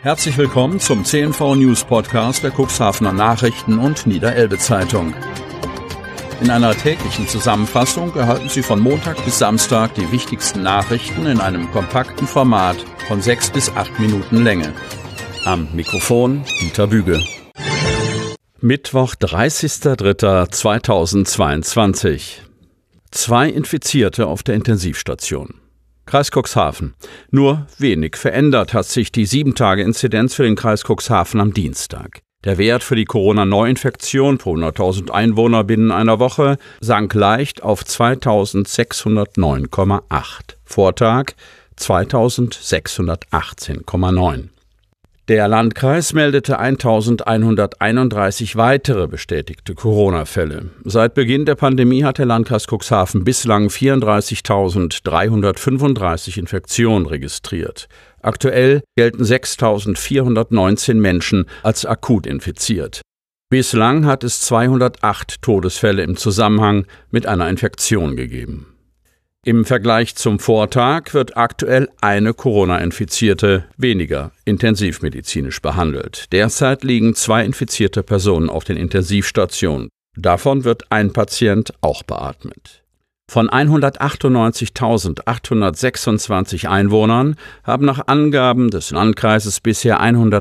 Herzlich willkommen zum CNV News Podcast der Cuxhavener Nachrichten und Niederelbe Zeitung. In einer täglichen Zusammenfassung erhalten Sie von Montag bis Samstag die wichtigsten Nachrichten in einem kompakten Format von 6 bis 8 Minuten Länge. Am Mikrofon Dieter Büge. Mittwoch, 30.03.2022. 2 Infizierte auf der Intensivstation. Kreis Cuxhaven. Nur wenig verändert hat sich die 7-Tage-Inzidenz für den Kreis Cuxhaven am Dienstag. Der Wert für die Corona-Neuinfektion pro 100.000 Einwohner binnen einer Woche sank leicht auf 2609,8. Vortag 2618,9. Der Landkreis meldete 1131 weitere bestätigte Corona-Fälle. Seit Beginn der Pandemie hat der Landkreis Cuxhaven bislang 34.335 Infektionen registriert. Aktuell gelten 6.419 Menschen als akut infiziert. Bislang hat es 208 Todesfälle im Zusammenhang mit einer Infektion gegeben. Im Vergleich zum Vortag wird aktuell eine Corona-Infizierte weniger intensivmedizinisch behandelt. Derzeit liegen 2 infizierte Personen auf den Intensivstationen. Davon wird ein Patient auch beatmet. Von 198.826 Einwohnern haben nach Angaben des Landkreises bisher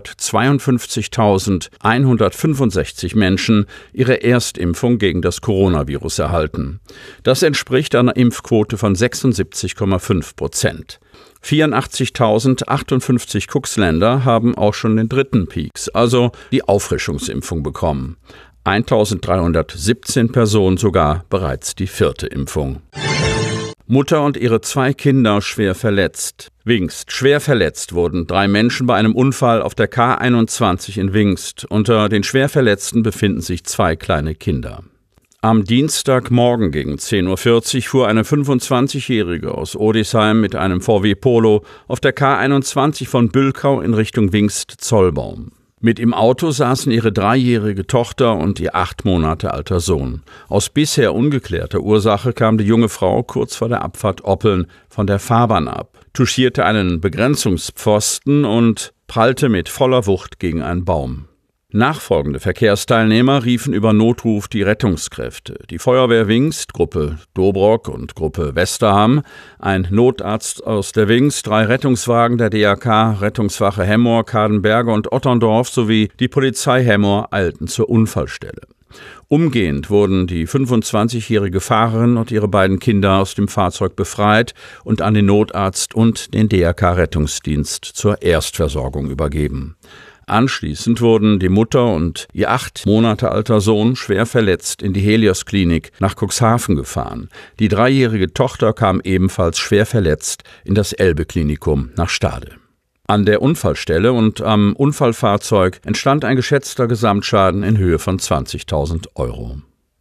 152.165 Menschen ihre Erstimpfung gegen das Coronavirus erhalten. Das entspricht einer Impfquote von 76,5%. 84.058 Cuxländer haben auch schon den 3. Peaks, also die Auffrischungsimpfung, bekommen. 1.317 Personen sogar bereits die 4. Impfung. Mutter und ihre 2 Kinder schwer verletzt. Wingst. Schwer verletzt wurden 3 Menschen bei einem Unfall auf der K21 in Wingst. Unter den Schwerverletzten befinden sich 2 kleine Kinder. Am Dienstagmorgen gegen 10.40 Uhr fuhr eine 25-Jährige aus Odisheim mit einem VW Polo auf der K21 von Bülkau in Richtung Wingst-Zollbaum. Mit im Auto saßen ihre 3-jährige Tochter und ihr 8 Monate alter Sohn. Aus bisher ungeklärter Ursache kam die junge Frau kurz vor der Abfahrt Oppeln von der Fahrbahn ab, touchierte einen Begrenzungspfosten und prallte mit voller Wucht gegen einen Baum. Nachfolgende Verkehrsteilnehmer riefen über Notruf die Rettungskräfte. Die Feuerwehr Wingst, Gruppe Dobrock und Gruppe Westerham, ein Notarzt aus der Wingst, 3 Rettungswagen der DRK, Rettungswache Hemmoor, Kadenberge und Otterndorf sowie die Polizei Hemmoor eilten zur Unfallstelle. Umgehend wurden die 25-jährige Fahrerin und ihre 2 Kinder aus dem Fahrzeug befreit und an den Notarzt und den DRK-Rettungsdienst zur Erstversorgung übergeben. Anschließend wurden die Mutter und ihr 8 Monate alter Sohn schwer verletzt in die Helios-Klinik nach Cuxhaven gefahren. Die 3-jährige Tochter kam ebenfalls schwer verletzt in das Elbe-Klinikum nach Stade. An der Unfallstelle und am Unfallfahrzeug entstand ein geschätzter Gesamtschaden in Höhe von 20.000 €.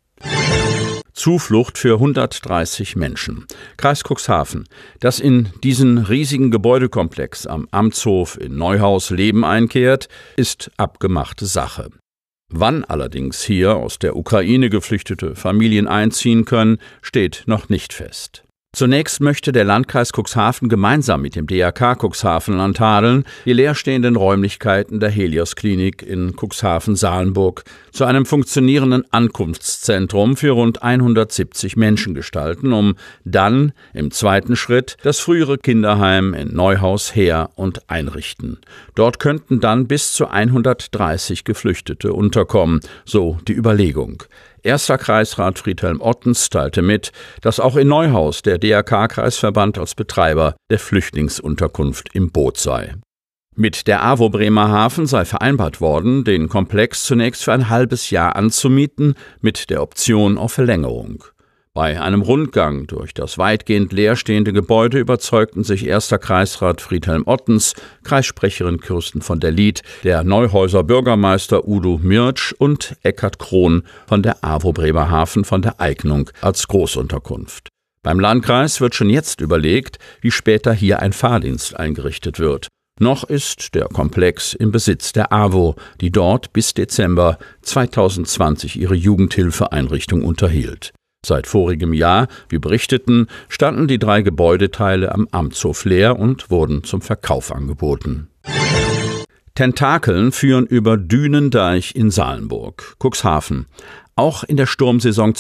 Zuflucht für 130 Menschen. Kreis Cuxhaven. Dass in diesen riesigen Gebäudekomplex am Amtshof in Neuhaus Leben einkehrt, ist abgemachte Sache. Wann allerdings hier aus der Ukraine geflüchtete Familien einziehen können, steht noch nicht fest. Zunächst möchte der Landkreis Cuxhaven gemeinsam mit dem DRK Cuxhavenland tadeln die leerstehenden Räumlichkeiten der Helios-Klinik in Cuxhaven-Salenburg zu einem funktionierenden Ankunftszentrum für rund 170 Menschen gestalten, um dann im 2. Schritt das frühere Kinderheim in Neuhaus her- und einrichten. Dort könnten dann bis zu 130 Geflüchtete unterkommen, so die Überlegung. Erster Kreisrat Friedhelm Ottens teilte mit, dass auch in Neuhaus der DRK-Kreisverband als Betreiber der Flüchtlingsunterkunft im Boot sei. Mit der AWO Bremerhaven sei vereinbart worden, den Komplex zunächst für ein halbes Jahr anzumieten, mit der Option auf Verlängerung. Bei einem Rundgang durch das weitgehend leerstehende Gebäude überzeugten sich erster Kreisrat Friedhelm Ottens, Kreissprecherin Kirsten von der Lied, der Neuhäuser Bürgermeister Udo Mirtsch und Eckhard Krohn von der AWO Bremerhaven von der Eignung als Großunterkunft. Beim Landkreis wird schon jetzt überlegt, wie später hier ein Fahrdienst eingerichtet wird. Noch ist der Komplex im Besitz der AWO, die dort bis Dezember 2020 ihre Jugendhilfeeinrichtung unterhielt. Seit vorigem Jahr, wie berichteten, standen die 3 Gebäudeteile am Amtshof leer und wurden zum Verkauf angeboten. Tentakeln führen über Dünendeich in Salenburg, Cuxhaven. Auch in der Sturmsaison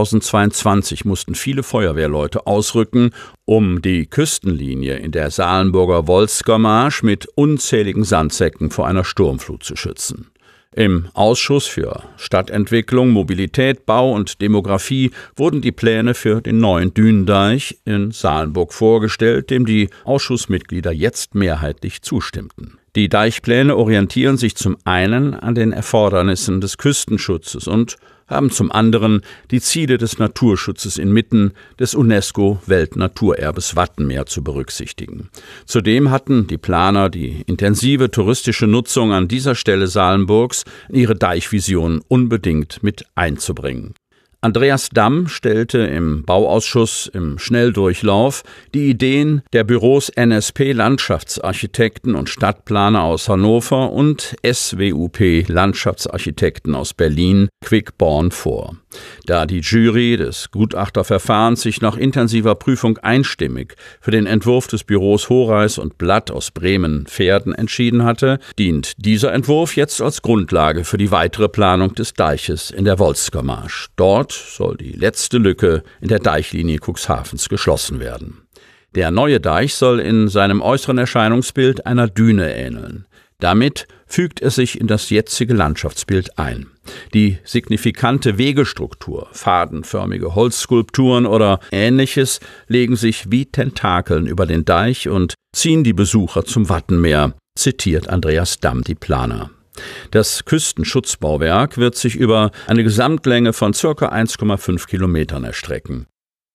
2022 mussten viele Feuerwehrleute ausrücken, um die Küstenlinie in der Salenburger Wolsker-Marsch mit unzähligen Sandsäcken vor einer Sturmflut zu schützen. Im Ausschuss für Stadtentwicklung, Mobilität, Bau und Demografie wurden die Pläne für den neuen Dünendeich in Salenburg vorgestellt, dem die Ausschussmitglieder jetzt mehrheitlich zustimmten. Die Deichpläne orientieren sich zum einen an den Erfordernissen des Küstenschutzes und haben zum anderen die Ziele des Naturschutzes inmitten des UNESCO-Weltnaturerbes Wattenmeer zu berücksichtigen. Zudem hatten die Planer die intensive touristische Nutzung an dieser Stelle Salenburgs in ihre Deichvision unbedingt mit einzubringen. Andreas Damm stellte im Bauausschuss im Schnelldurchlauf die Ideen der Büros NSP Landschaftsarchitekten und Stadtplaner aus Hannover und SWUP Landschaftsarchitekten aus Berlin Quickborn vor. Da die Jury des Gutachterverfahrens sich nach intensiver Prüfung einstimmig für den Entwurf des Büros Horeis und Blatt aus Bremen-Verden entschieden hatte, dient dieser Entwurf jetzt als Grundlage für die weitere Planung des Deiches in der Wolsker-Marsch. Dort soll die letzte Lücke in der Deichlinie Cuxhavens geschlossen werden. Der neue Deich soll in seinem äußeren Erscheinungsbild einer Düne ähneln. Damit fügt er sich in das jetzige Landschaftsbild ein. Die signifikante Wegestruktur, fadenförmige Holzskulpturen oder Ähnliches legen sich wie Tentakeln über den Deich und ziehen die Besucher zum Wattenmeer, zitiert Andreas Damm die Planer. Das Küstenschutzbauwerk wird sich über eine Gesamtlänge von ca. 1,5 Kilometern erstrecken.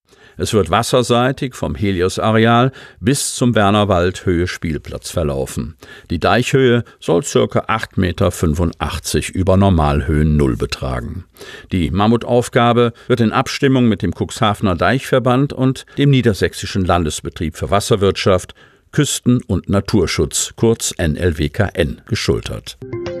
Es wird wasserseitig vom Helios-Areal bis zum Wernerwald Höhe Spielplatz verlaufen. Die Deichhöhe soll ca. 8,85 Meter über Normalhöhen Null betragen. Die Mammutaufgabe wird in Abstimmung mit dem Cuxhavener Deichverband und dem Niedersächsischen Landesbetrieb für Wasserwirtschaft, Küsten- und Naturschutz, kurz NLWKN, geschultert.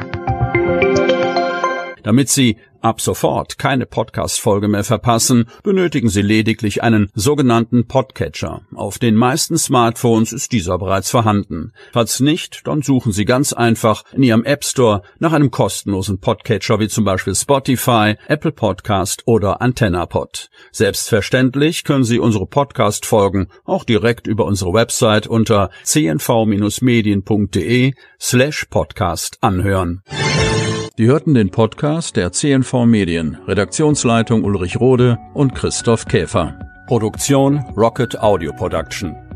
Damit Sie ab sofort keine Podcast-Folge mehr verpassen, benötigen Sie lediglich einen sogenannten Podcatcher. Auf den meisten Smartphones ist dieser bereits vorhanden. Falls nicht, dann suchen Sie ganz einfach in Ihrem App Store nach einem kostenlosen Podcatcher wie zum Beispiel Spotify, Apple Podcast oder AntennaPod. Selbstverständlich können Sie unsere Podcast-Folgen auch direkt über unsere Website unter cnv-medien.de/podcast anhören. Sie hörten den Podcast der CNV Medien, Redaktionsleitung Ulrich Rode und Christoph Käfer. Produktion Rocket Audio Production.